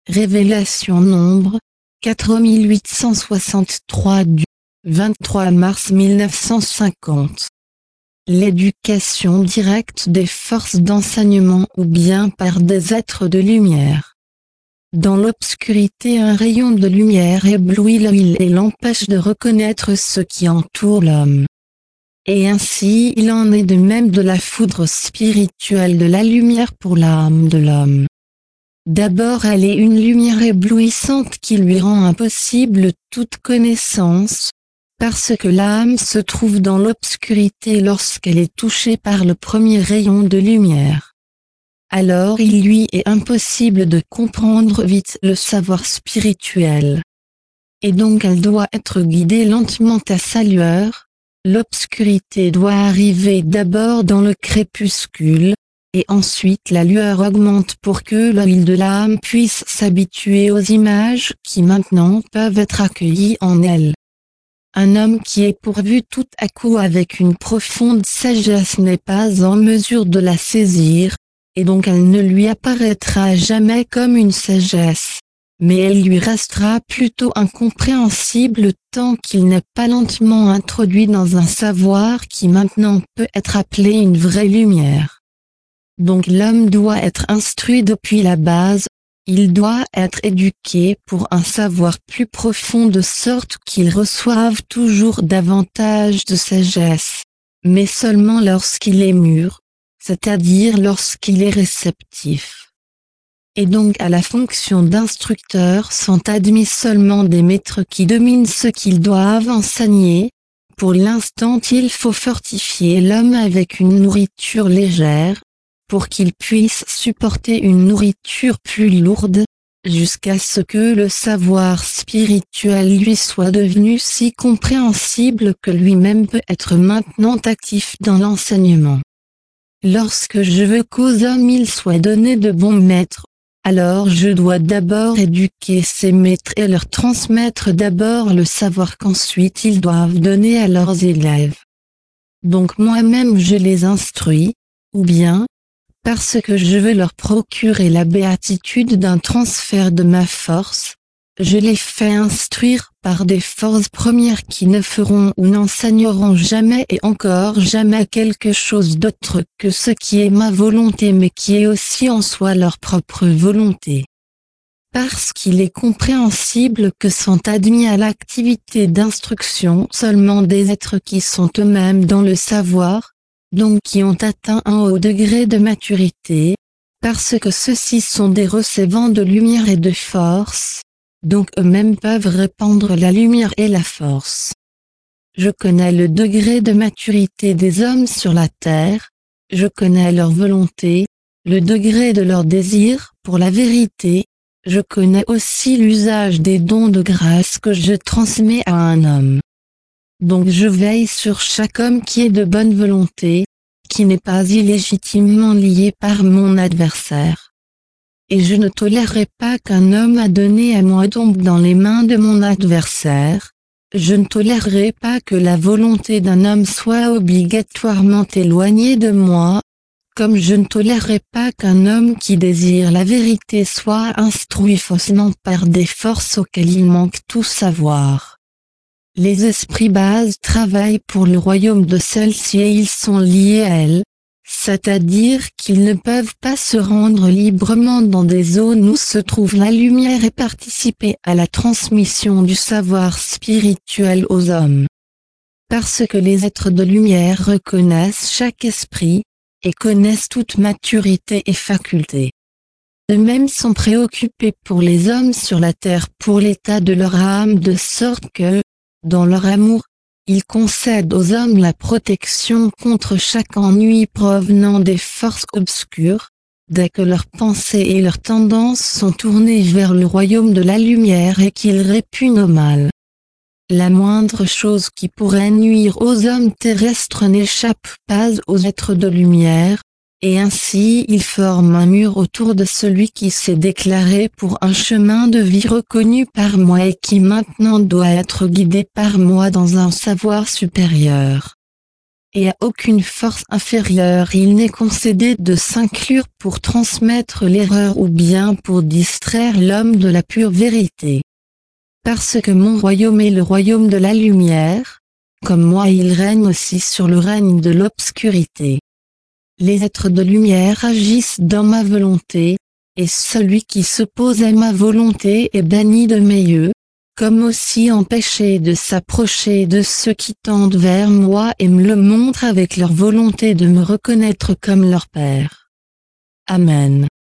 Révélation Nombre, 4863 du 23 mars 1950. L'éducation directe des forces d'enseignement ou bien par des êtres de lumière. Dans l'obscurité, un rayon de lumière éblouit l'œil et l'empêche de reconnaître ce qui entoure l'homme. Et ainsi il en est de même de la foudre spirituelle de la lumière pour l'âme de l'homme. D'abord elle est une lumière éblouissante qui lui rend impossible toute connaissance, parce que l'âme se trouve dans l'obscurité lorsqu'elle est touchée par le premier rayon de lumière. Alors il lui est impossible de comprendre vite le savoir spirituel. Et donc elle doit être guidée lentement à sa lueur. L'obscurité doit arriver d'abord dans le crépuscule, et ensuite la lueur augmente pour que l'œil de l'âme puisse s'habituer aux images qui maintenant peuvent être accueillies en elle. Un homme qui est pourvu tout à coup avec une profonde sagesse n'est pas en mesure de la saisir, et donc elle ne lui apparaîtra jamais comme une sagesse, mais elle lui restera plutôt incompréhensible tant qu'il n'est pas lentement introduit dans un savoir qui maintenant peut être appelé une vraie lumière. Donc l'homme doit être instruit depuis la base, il doit être éduqué pour un savoir plus profond de sorte qu'il reçoive toujours davantage de sagesse, mais seulement lorsqu'il est mûr, c'est-à-dire lorsqu'il est réceptif. Et donc à la fonction d'instructeur sont admis seulement des maîtres qui dominent ce qu'ils doivent enseigner. Pour l'instant il faut fortifier l'homme avec une nourriture légère, pour qu'il puisse supporter une nourriture plus lourde, jusqu'à ce que le savoir spirituel lui soit devenu si compréhensible que lui-même peut être maintenant actif dans l'enseignement. Lorsque je veux qu'aux hommes il soit donné de bons maîtres, alors je dois d'abord éduquer ces maîtres et leur transmettre d'abord le savoir qu'ensuite ils doivent donner à leurs élèves. Donc moi-même je les instruis, ou bien, parce que je veux leur procurer la béatitude d'un transfert de ma force, je les fais instruire par des forces premières qui ne feront ou n'enseigneront jamais et encore jamais quelque chose d'autre que ce qui est ma volonté mais qui est aussi en soi leur propre volonté. Parce qu'il est compréhensible que sont admis à l'activité d'instruction seulement des êtres qui sont eux-mêmes dans le savoir, donc qui ont atteint un haut degré de maturité, parce que ceux-ci sont des recevants de lumière et de force, donc eux-mêmes peuvent répandre la lumière et la force. Je connais le degré de maturité des hommes sur la terre, je connais leur volonté, le degré de leur désir pour la vérité, je connais aussi l'usage des dons de grâce que je transmets à un homme. Donc je veille sur chaque homme qui est de bonne volonté, qui n'est pas illégitimement lié par mon adversaire. Et je ne tolérerai pas qu'un homme a donné à moi tombe dans les mains de mon adversaire, je ne tolérerai pas que la volonté d'un homme soit obligatoirement éloignée de moi, comme je ne tolérerai pas qu'un homme qui désire la vérité soit instruit faussement par des forces auxquelles il manque tout savoir. Les esprits bases travaillent pour le royaume de celle-ci et ils sont liés à elle, c'est-à-dire qu'ils ne peuvent pas se rendre librement dans des zones où se trouve la lumière et participer à la transmission du savoir spirituel aux hommes. Parce que les êtres de lumière reconnaissent chaque esprit, et connaissent toute maturité et faculté. Eux-mêmes sont préoccupés pour les hommes sur la terre pour l'état de leur âme de sorte que, dans leur amour, ils concèdent aux hommes la protection contre chaque ennui provenant des forces obscures, dès que leurs pensées et leurs tendances sont tournées vers le royaume de la lumière et qu'ils répugnent au mal. La moindre chose qui pourrait nuire aux hommes terrestres n'échappe pas aux êtres de lumière, et ainsi ils forment un mur autour de celui qui s'est déclaré pour un chemin de vie reconnu par moi et qui maintenant doit être guidé par moi dans un savoir supérieur. et à aucune force inférieure il n'est concédé de s'inclure pour transmettre l'erreur ou bien pour distraire l'homme de la pure vérité. Parce que mon royaume est le royaume de la lumière, comme moi il règne aussi sur le règne de l'obscurité. Les êtres de lumière agissent dans ma volonté, et celui qui s'oppose à ma volonté est banni de mes yeux, comme aussi empêché de s'approcher de ceux qui tendent vers moi et me le montrent avec leur volonté de me reconnaître comme leur Père. Amen.